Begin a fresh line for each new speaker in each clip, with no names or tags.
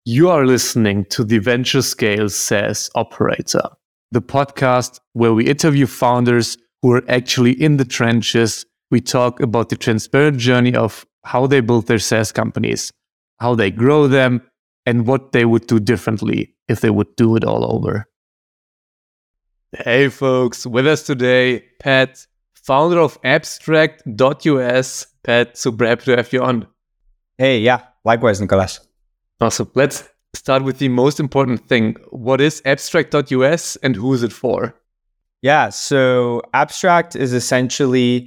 You are listening to the Venture Scale SaaS Operator, the podcast where we interview founders who are actually in the trenches. We talk about the transparent journey of how they build their SaaS companies, how they grow them, and what they would do differently if they would do it all over. Hey folks, with us today, Pat, founder of Abstract.us. Pat, super happy to have you on.
Hey, yeah, likewise, Nicolas.
Awesome. Let's start with the most important thing. What is Abstract.us and who is it for?
Yeah, so Abstract is essentially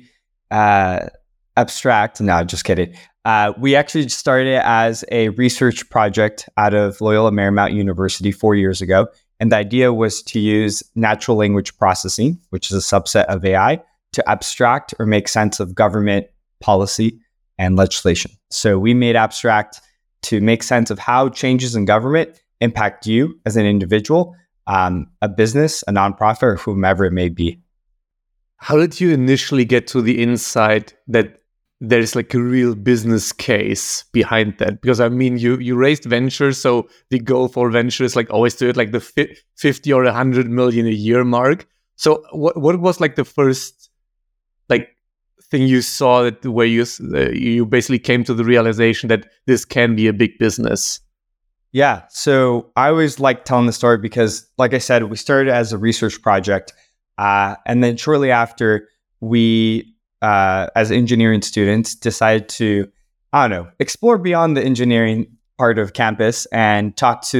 abstract. No, just kidding. We actually started as a research project out of Loyola Marymount University 4 years ago. And the idea was to use natural language processing, which is a subset of AI, to abstract or make sense of government policy and legislation. So we made Abstract to make sense of how changes in government impact you as an individual, a business, a nonprofit, or whomever it may be.
How did you initially get to the insight that there's like a real business case behind that? Because I mean, you raised venture, so the goal for venture is like always to hit like the 50 or 100 million a year mark. So what was like the first like thing you saw that where you basically came to the realization that this can be a big business?
Yeah, so I always like telling the story because, like I said, we started as a research project, and then shortly after, we, as engineering students, decided to, explore beyond the engineering part of campus and talk to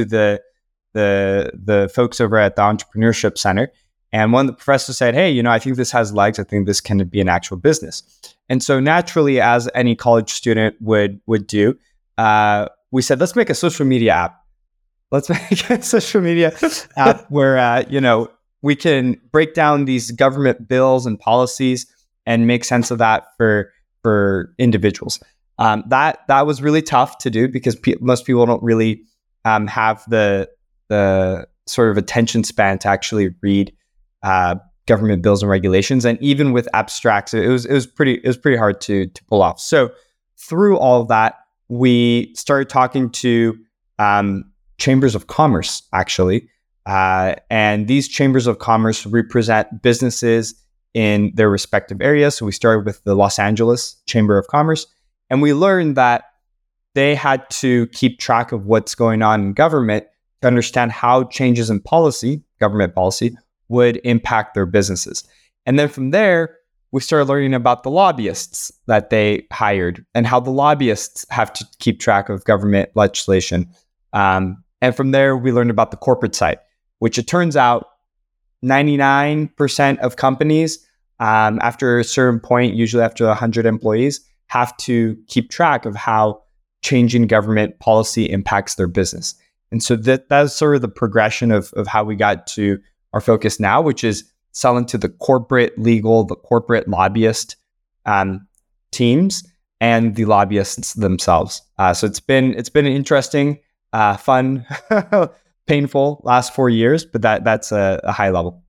the folks over at the Entrepreneurship Center. And one of the professors said, hey, I think this has legs. I think this can be an actual business. And so naturally, as any college student would do, we said, let's make a social media app. Let's make a social media app where, we can break down these government bills and policies and make sense of that for individuals. That was really tough to do because most people don't really have the sort of attention span to actually read government bills and regulations, and even with abstracts, it was pretty hard to pull off. So through all of that, we started talking to chambers of commerce, actually, and these chambers of commerce represent businesses in their respective areas. So we started with the Los Angeles Chamber of Commerce, and we learned that they had to keep track of what's going on in government to understand how changes in policy, government policy, would impact their businesses. And then from there, we started learning about the lobbyists that they hired and how the lobbyists have to keep track of government legislation. And from there, we learned about the corporate side, which it turns out 99% of companies, after a certain point, usually after 100 employees, have to keep track of how changing government policy impacts their business. And so that's sort of the progression of how we got to our focus now, which is selling to the corporate legal, the corporate lobbyist teams, and the lobbyists themselves. So it's been an interesting, fun, painful last 4 years, but that's a high level.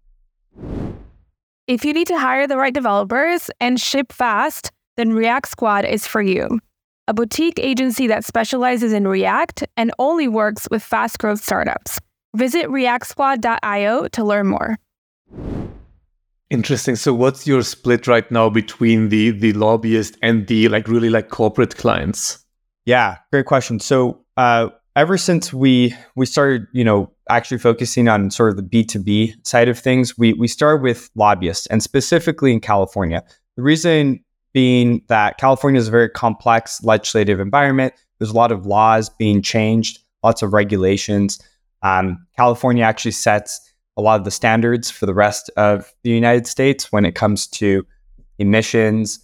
If you need to hire the right developers and ship fast, then React Squad is for you. A boutique agency that specializes in React and only works with fast growth startups. Visit reactsquad.io to learn more.
Interesting. So what's your split right now between the lobbyist and the really corporate clients?
Yeah, great question. So ever since we started, actually focusing on sort of the B2B side of things, we started with lobbyists, and specifically in California. The reason being that California is a very complex legislative environment. There's a lot of laws being changed, lots of regulations. California actually sets a lot of the standards for the rest of the United States when it comes to emissions,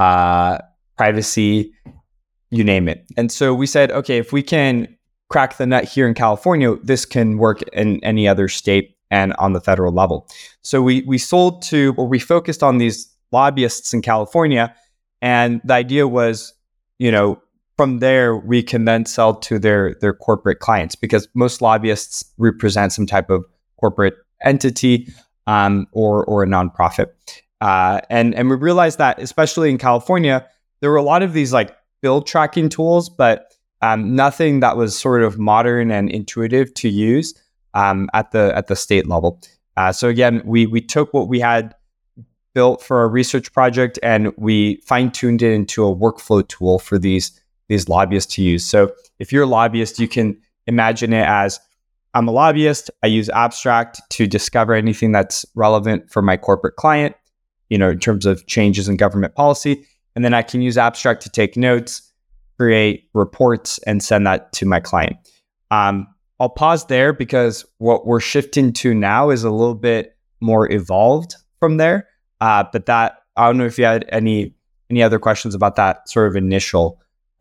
privacy, you name it. And so we said, okay, if we can crack the nut here in California, this can work in any other state and on the federal level. So we focused on these lobbyists in California, and the idea was, from there, we can then sell to their corporate clients, because most lobbyists represent some type of corporate entity or a nonprofit. And we realized that, especially in California, there were a lot of these bill tracking tools, but nothing that was sort of modern and intuitive to use at the state level. So again, we took what we had built for our research project and we fine-tuned it into a workflow tool for these lobbyists to use. So if you're a lobbyist, you can imagine it as, I'm a lobbyist, I use Abstract to discover anything that's relevant for my corporate client, in terms of changes in government policy. And then I can use Abstract to take notes, create reports, and send that to my client. I'll pause there because what we're shifting to now is a little bit more evolved from there. But that, I don't know if you had any other questions about that sort of initial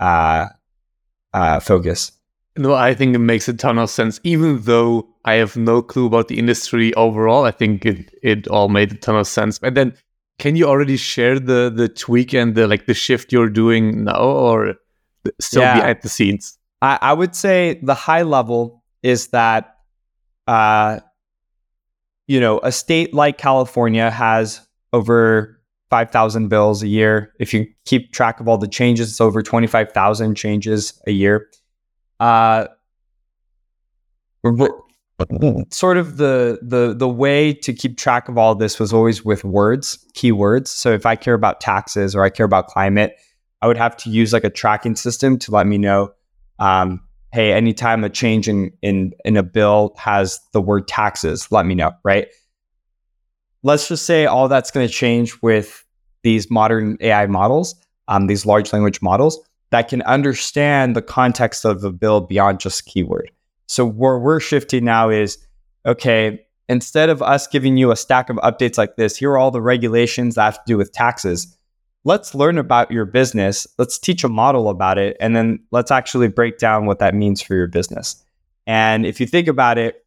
focus.
No, I think it makes a ton of sense. Even though I have no clue about the industry overall, I think it all made a ton of sense. And then, can you already share the tweak and the shift you're doing now, or still behind the scenes?
I would say the high level is that, a state like California has over 5,000 bills a year. If you keep track of all the changes, it's over 25,000 changes a year. Sort of the way to keep track of all this was always with keywords. So if I care about taxes or I care about climate, I would have to use like a tracking system to let me know, hey, anytime a change in a bill has the word taxes, let me know, right? Let's just say all that's going to change with these modern AI models, these large language models that can understand the context of the bill beyond just keyword. So where we're shifting now is, okay, instead of us giving you a stack of updates like this, here are all the regulations that have to do with taxes. Let's learn about your business. Let's teach a model about it. And then let's actually break down what that means for your business. And if you think about it,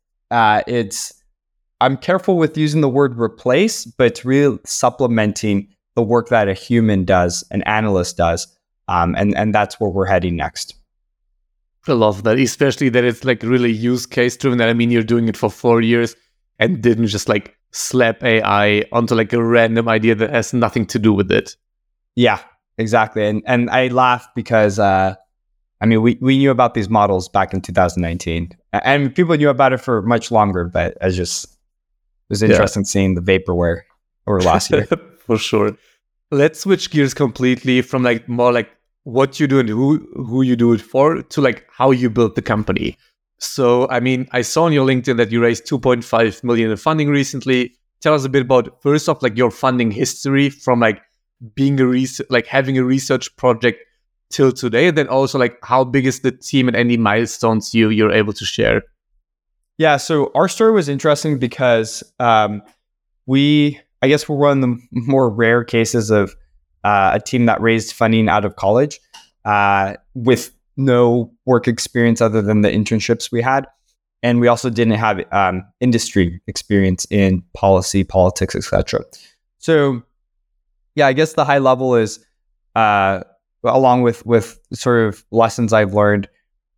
I'm careful with using the word replace, but it's really supplementing the work that a human does, an analyst does. And that's where we're heading next.
I love that, especially that it's like really use case driven. I mean, you're doing it for 4 years and didn't just like slap AI onto like a random idea that has nothing to do with it.
Yeah, exactly. And I laugh because, we knew about these models back in 2019 and people knew about it for much longer, but it was interesting seeing the vaporware over last year.
For sure. Let's switch gears completely from like more like what you do and who you do it for to like how you built the company. So, I mean, I saw on your LinkedIn that you raised 2.5 million in funding recently. Tell us a bit about, first off, like your funding history from like being having a research project till today. And then also like how big is the team and any milestones you're able to share?
Yeah, so our story was interesting because I guess we're one of the more rare cases of a team that raised funding out of college with no work experience other than the internships we had. And we also didn't have industry experience in policy, politics, etc. So yeah, I guess the high level is, along with sort of lessons I've learned,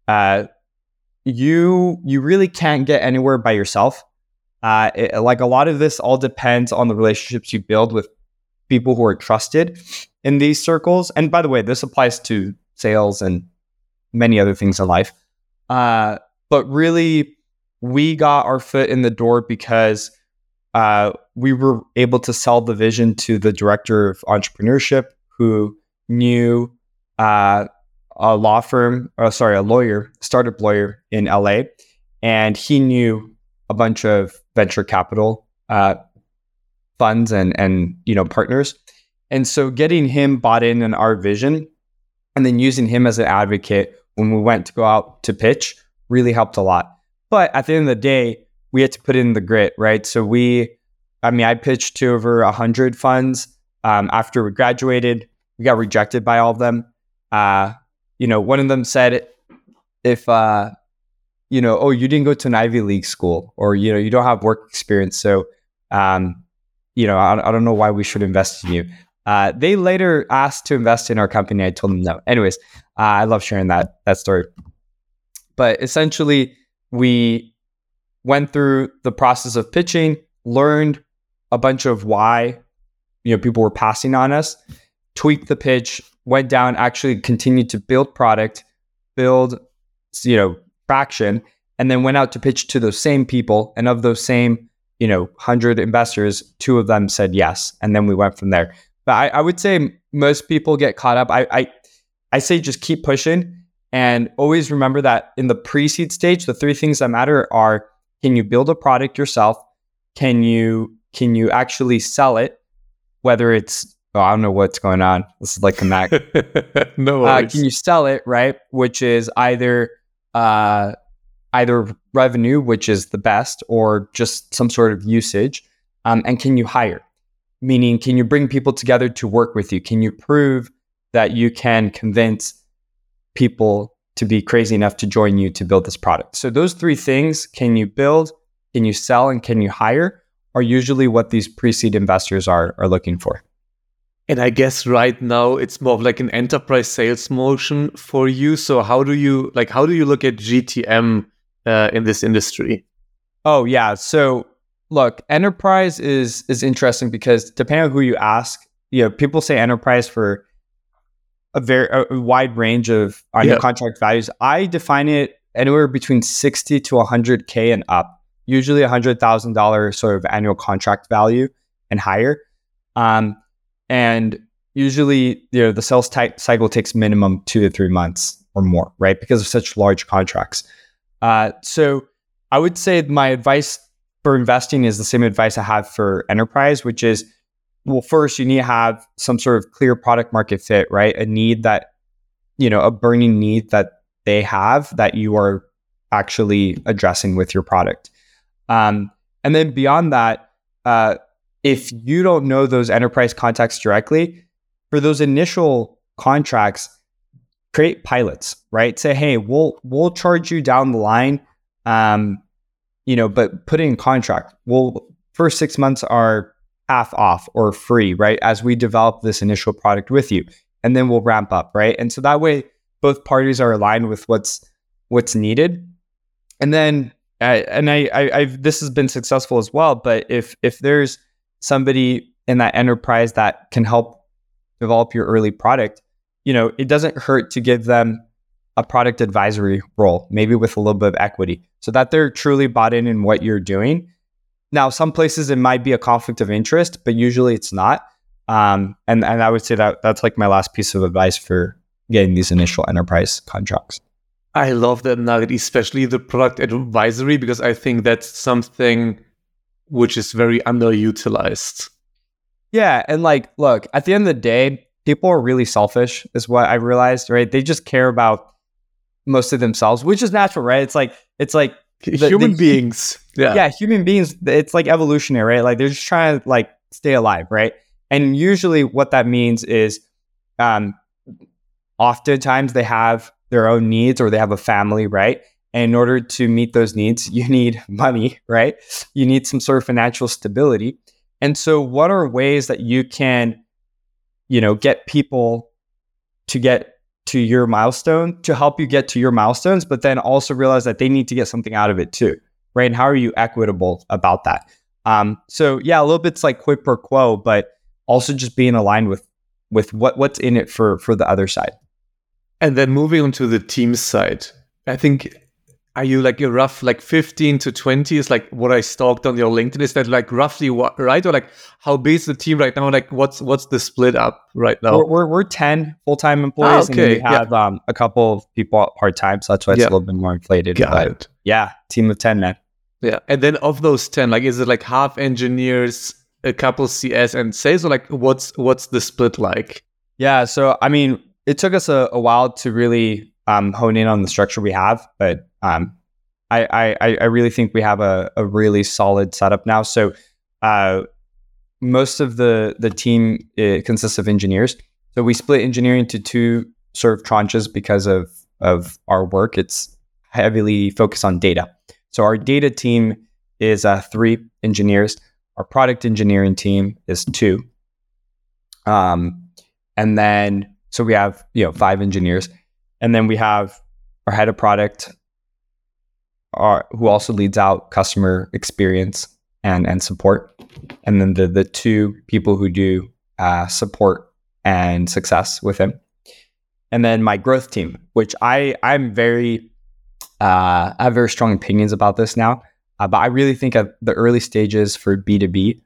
you really can't get anywhere by yourself. Like a lot of this all depends on the relationships you build with people who are trusted in these circles. And by the way, this applies to sales and many other things in life. But really, we got our foot in the door because we were able to sell the vision to the director of entrepreneurship who knew a lawyer, startup lawyer in LA. And he knew a bunch of venture capital funds and partners. And so getting him bought in our vision and then using him as an advocate when we went to go out to pitch really helped a lot. But at the end of the day, we had to put in the grit, right? So I pitched to over 100 funds. After we graduated, we got rejected by all of them. One of them said, if, oh, you didn't go to an Ivy League school, or, you don't have work experience. So, I don't know why we should invest in you. They later asked to invest in our company. I told them no. Anyways, I love sharing that story. But essentially, we went through the process of pitching, learned a bunch of why, people were passing on us, tweaked the pitch, went down, actually continued to build product, build, traction, and then went out to pitch to those same people. And of those same, 100 investors, 2 of them said yes. And then we went from there. But I would say most people get caught up. I say just keep pushing, and always remember that in the pre-seed stage, the 3 things that matter are: can you build a product yourself? Can you actually sell it? Whether it's, I don't know what's going on. This is like a Mac.
No worries.
Can you sell it, right? Which is either revenue, which is the best, or just some sort of usage. And can you hire? Meaning, can you bring people together to work with you? Can you prove that you can convince people to be crazy enough to join you to build this product? So those 3 things, can you build, can you sell, and can you hire, are usually what these pre-seed investors are looking for.
And I guess right now it's more of like an enterprise sales motion for you. So how do you look at GTM in this industry?
Oh yeah. So look, enterprise is interesting because depending on who you ask, people say enterprise for a wide range of annual contract values. I define it anywhere between 60 to 100K and up, usually $100,000 sort of annual contract value and higher. And usually, the sales cycle takes minimum 2 to 3 months or more, right? Because of such large contracts. So I would say my advice for investing is the same advice I have for enterprise, which is, well, first you need to have some sort of clear product market fit, right? A need that, a burning need that they have that you are actually addressing with your product. And then beyond that, if you don't know those enterprise contacts directly, for those initial contracts, create pilots, right? Say, hey, we'll charge you down the line, but put it in contract. First 6 months are half off or free, right? As we develop this initial product with you, and then we'll ramp up, right? And so that way, both parties are aligned with what's needed. And then, I've this has been successful as well. But if there's somebody in that enterprise that can help develop your early product, it doesn't hurt to give them a product advisory role, maybe with a little bit of equity, so that they're truly bought in what you're doing. Now, some places it might be a conflict of interest, but usually it's not. And I would say that's like my last piece of advice for getting these initial enterprise contracts.
I love that nugget, especially the product advisory, because I think that's something which is very underutilized.
Yeah. And look, at the end of the day, people are really selfish is what I realized, right? They just care about most of themselves, which is natural, right? It's like
human beings.
Yeah. Human beings. It's like evolutionary, right? Like they're just trying to stay alive, right? And usually what that means is, oftentimes they have their own needs or they have a family, right? And in order to meet those needs, you need money, right? You need some sort of financial stability. And so what are ways that you can, get people to get to your milestone, to help you get to your milestones, but then also realize that they need to get something out of it too, right? And how are you equitable about that? So yeah, a little bit's like quid pro quo, but also just being aligned with what's in it for the other side.
And then moving on to the team side, I think, are you like a rough 15 to 20 is like what I stalked on your LinkedIn? Is that like roughly what, right? Or like how big is the team right now? Like what's the split up right now?
We're 10 full-time employees.
Okay.
And we have a couple of people part-time. So that's why it's a little bit more inflated.
Got it.
Yeah, team of 10 now.
Yeah. And then of those 10, is it like half engineers, a couple CS and sales, or what's the split like?
Yeah. So, I mean, it took us a while to really hone in on the structure we have, but I really think we have a really solid setup now. So most of the team consists of engineers. So we split engineering into 2 sort of tranches because of our work. It's heavily focused on data. So our data team is 3 engineers. Our product engineering team is 2. And then, so we have, 5 engineers. And then we have our head of product, who also leads out customer experience and support. And then the 2 people who do support and success with him. and then my growth team, which I have very strong opinions about this now. But I really think at the early stages for B2B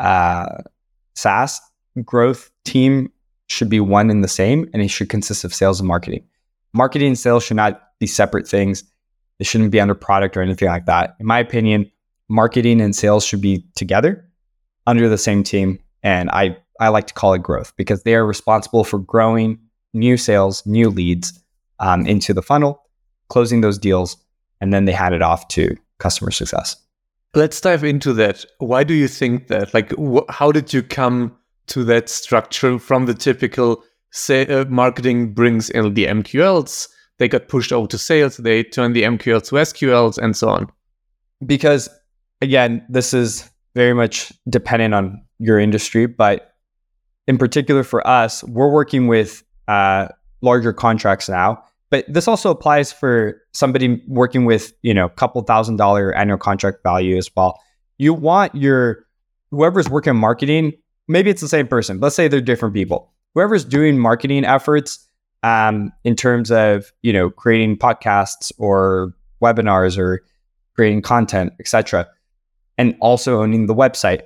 SaaS, growth team should be one and the same, and it should consist of sales and marketing. Marketing and sales should not be separate things. They shouldn't be under product or anything like that. In my opinion, marketing and sales should be together under the same team. And I like to call it growth because they are responsible for growing new sales, new leads into the funnel, closing those deals, and then they hand it off to customer success.
Let's dive into that. Why do you think that? Like, how did you come to that structure from the typical marketing brings in the MQLs, they got pushed over to sales, they turn the MQLs to SQLs, and so on?
Because, again, this is very much dependent on your industry, but in particular for us, we're working with larger contracts now. But this also applies for somebody working with, a couple $1,000 annual contract value as well. You want whoever's working in marketing, maybe it's the same person. Let's say they're different people. Whoever's doing marketing efforts in terms of, creating podcasts or webinars or creating content, etc., and also owning the website,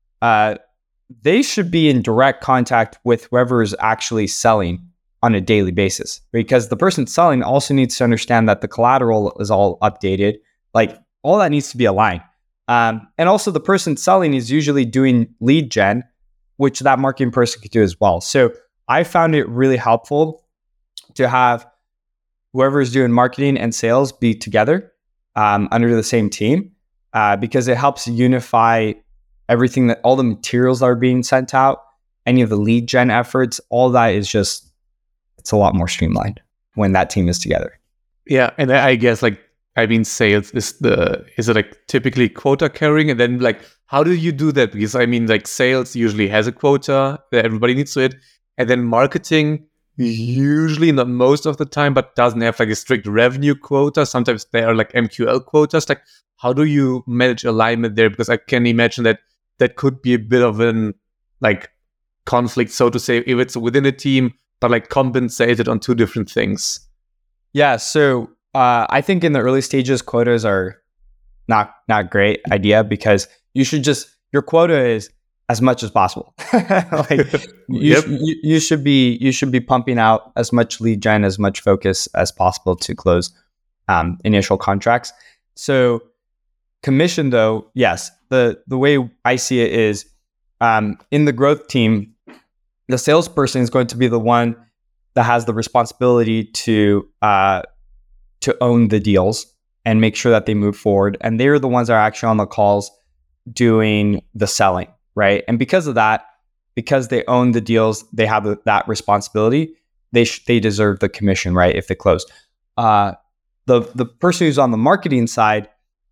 they should be in direct contact with whoever is actually selling on a daily basis, because the person selling also needs to understand that the collateral is all updated. Like, all that needs to be aligned. And also the person selling is usually doing lead gen, which that marketing person could do as well. So I found it really helpful to have whoever is doing marketing and sales be together under the same team, because it helps unify everything, that all the materials that are being sent out, any of the lead gen efforts, all that is just, it's a lot more streamlined when that team is together.
Yeah, and I guess sales is it like typically quota carrying, and then like how do you do that? Because sales usually has a quota that everybody needs to hit, and then marketing usually, not most of the time, but doesn't have like a strict revenue quota. Sometimes they are like MQL quotas. Like, how do you manage alignment there? Because I can imagine that could be a bit of an like conflict, so to say, if it's within a team, but like compensated on two different things.
Yeah, so I think in the early stages, quotas are not great idea, because your quota is as much as possible. You should be pumping out as much lead gen, as much focus as possible to close initial contracts. So commission, though, yes, the way I see it is in the growth team, the salesperson is going to be the one that has the responsibility to own the deals and make sure that they move forward. And they're the ones that are actually on the calls doing the selling, right? And because of that, because they own the deals, they have that responsibility. They deserve the commission, right? If they close. The person who's on the marketing side,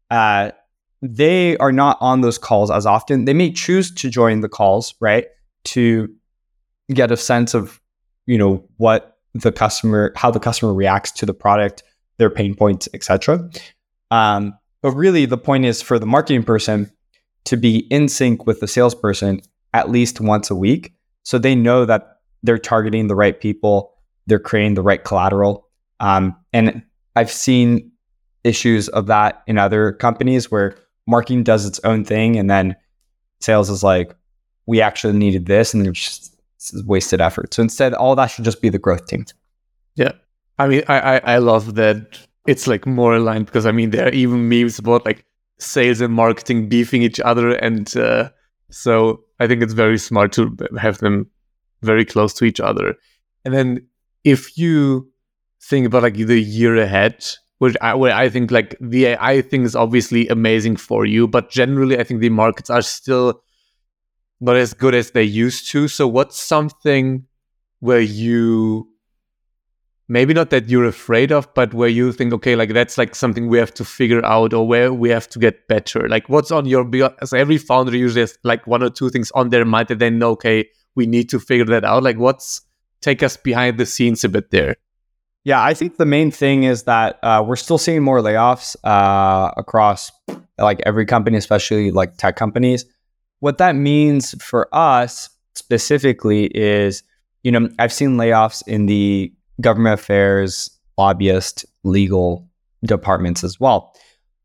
they are not on those calls as often. They may choose to join the calls, right, to get a sense of, how the customer reacts to the product, their pain points, etc. But really, the point is for the marketing person to be in sync with the salesperson at least once a week, so they know that they're targeting the right people, they're creating the right collateral. And I've seen issues of that in other companies where marketing does its own thing, and then sales is like, we actually needed this, and they're just wasted effort. So instead, all that should just be the growth team.
Yeah. I love that it's like more aligned, because there are even memes about like sales and marketing beefing each other. And so I think it's very smart to have them very close to each other. And then if you think about like the year ahead, where I think like the AI thing is obviously amazing for you, but generally I think the markets are still not as good as they used to. So what's something where you, maybe not that you're afraid of, but where you think, okay, like that's like something we have to figure out, or where we have to get better? Like what's on your, as every founder usually has like one or two things on their mind that they know, okay, we need to figure that out. Like take us behind the scenes a bit there.
Yeah, I think the main thing is that we're still seeing more layoffs across like every company, especially like tech companies. What that means for us specifically is, I've seen layoffs in the government affairs, lobbyist, legal departments as well.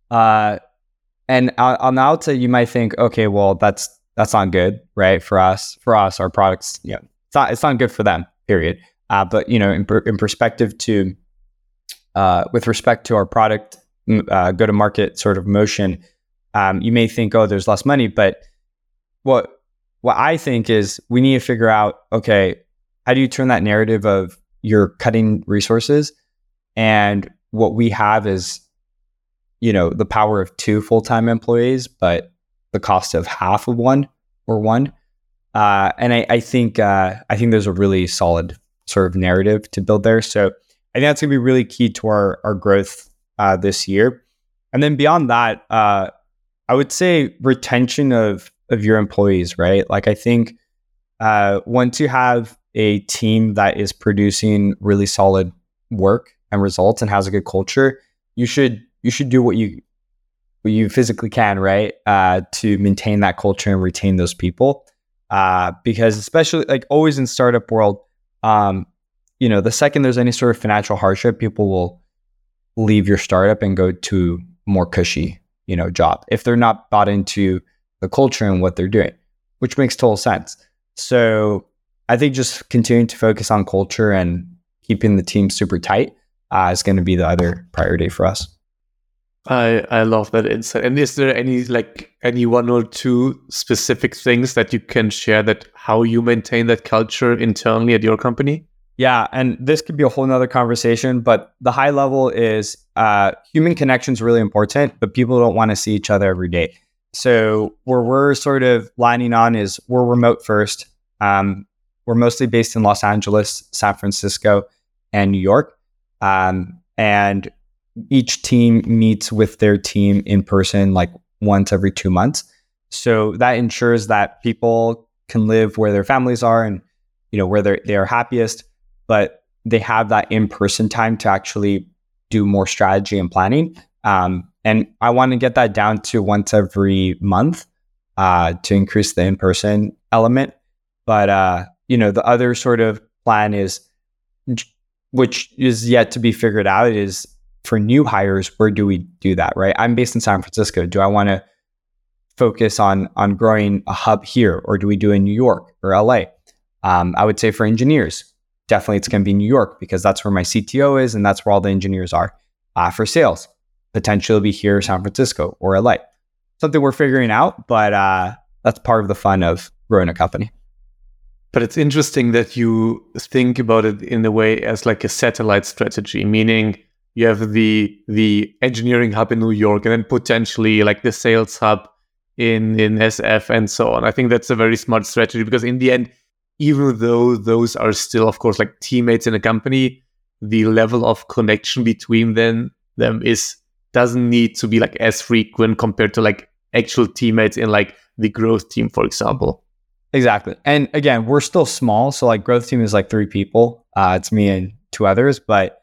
And on the outset, you might think, okay, well, that's not good, right? For us, our products, it's not good for them, period. But in perspective to, with respect to our product go-to-market sort of motion, you may think, oh, there's less money. But what I think is we need to figure out, okay, how do you turn that narrative of you're cutting resources, and what we have is, the power of 2 full-time employees, but the cost of half of one. And I think there's a really solid sort of narrative to build there. So I think that's going to be really key to our growth this year. And then beyond that, I would say retention of your employees, right? Like I think once you have a team that is producing really solid work and results and has a good culture, you should do what you physically can, right? To maintain that culture and retain those people. Because especially like always in startup world, the second there's any sort of financial hardship, people will leave your startup and go to more cushy, job if they're not bought into the culture and what they're doing, which makes total sense. So I think just continuing to focus on culture and keeping the team super tight is going to be the other priority for us.
I love that insight. And is there any one or two specific things that you can share that how you maintain that culture internally at your company?
Yeah, and this could be a whole nother conversation, but the high level is human connection is really important, but people don't want to see each other every day. So where we're sort of lining on is we're remote first. We're mostly based in Los Angeles, San Francisco, and New York. And each team meets with their team in person like once every 2 months. So that ensures that people can live where their families are and where they are happiest, but they have that in-person time to actually do more strategy and planning. And I want to get that down to once every month to increase the in-person element. But the other sort of plan is, which is yet to be figured out, is for new hires, where do we do that, right? I'm based in San Francisco. Do I want to focus on growing a hub here, or do we do in New York or LA? I would say for engineers, definitely it's going to be New York because that's where my CTO is and that's where all the engineers are. For sales, potentially it'll be here, San Francisco or LA. Something we're figuring out, but that's part of the fun of growing a company.
But it's interesting that you think about it in a way as like a satellite strategy, meaning you have the engineering hub in New York and then potentially like the sales hub in SF and so on. I think that's a very smart strategy because in the end, even though those are still, of course, like teammates in a company, the level of connection between them doesn't need to be like as frequent compared to like actual teammates in like the growth team, for example.
Exactly. And again, we're still small. So like growth team is like 3 people. It's me and 2 others, but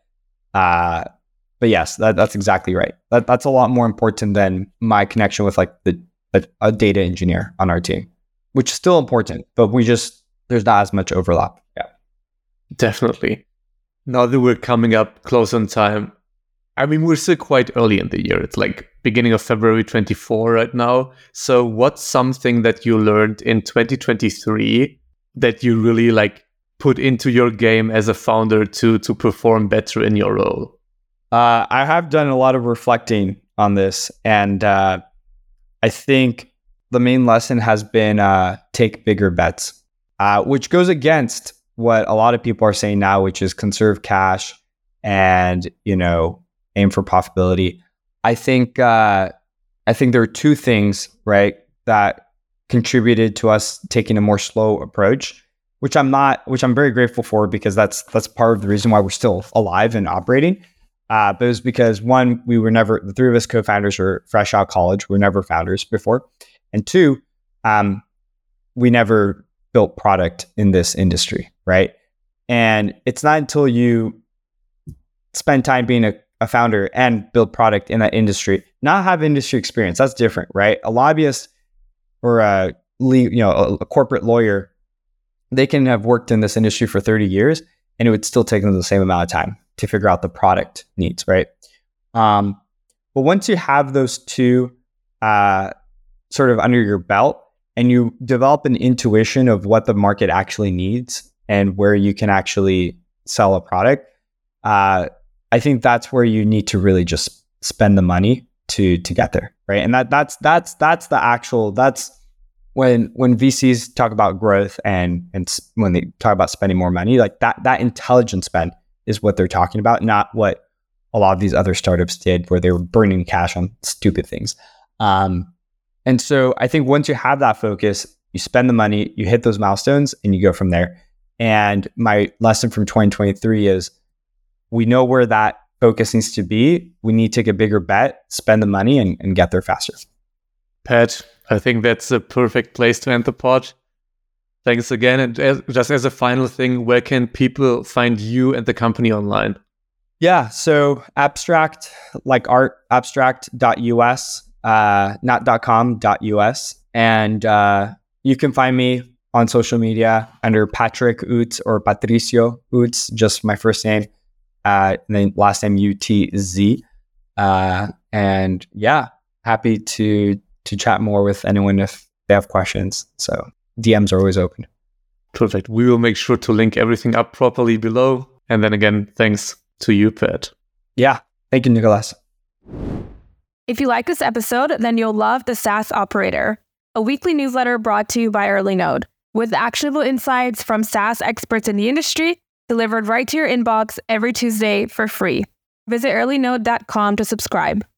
yes, that's exactly right. That's a lot more important than my connection with like a data engineer on our team, which is still important, but there's not as much overlap. Yeah,
definitely. Now that we're coming up close on time, I mean, we're still quite early in the year. It's like beginning of February 24 right now. So what's something that you learned in 2023 that you really like put into your game as a founder to perform better in your role?
I have done a lot of reflecting on this. And I think the main lesson has been take bigger bets, which goes against what a lot of people are saying now, which is conserve cash and, aim for profitability. I think there are 2 things, right, that contributed to us taking a more slow approach, which I'm very grateful for because that's part of the reason why we're still alive and operating. But it was because 1, the 3 of us co-founders were fresh out of college. We were never founders before. And 2, we never built product in this industry, right? And it's not until you spend time being a founder and build product in that industry, not have industry experience. That's different, right? A lobbyist or a corporate lawyer, they can have worked in this industry for 30 years and it would still take them the same amount of time to figure out the product needs, right? But once you have those two sort of under your belt and you develop an intuition of what the market actually needs and where you can actually sell a product, I think that's where you need to really just spend the money to get there, right? And that's when VCs talk about growth and when they talk about spending more money, like that intelligent spend is what they're talking about, not what a lot of these other startups did where they were burning cash on stupid things. And so I think once you have that focus, you spend the money, you hit those milestones, and you go from there. And my lesson from 2023 is we know where that focus needs to be. We need to take a bigger bet, spend the money, and get there faster.
Pat, I think that's a perfect place to end the pod. Thanks again. And just as a final thing, where can people find you and the company online?
Yeah, so Abstract, like art, abstract.us, not .com, .us. And you can find me on social media under Patrick Utz or Patricio Utz, just my first name, and then last name UTZ. And yeah, happy to chat more with anyone if they have questions. So DMs are always open.
Perfect. We will make sure to link everything up properly below. And then again, thanks to you, Pat.
Yeah. Thank you, Nicholas.
If you like this episode, then you'll love The SaaS Operator, a weekly newsletter brought to you by EarlyNode, with actionable insights from SaaS experts in the industry delivered right to your inbox every Tuesday for free. Visit earlynode.com to subscribe.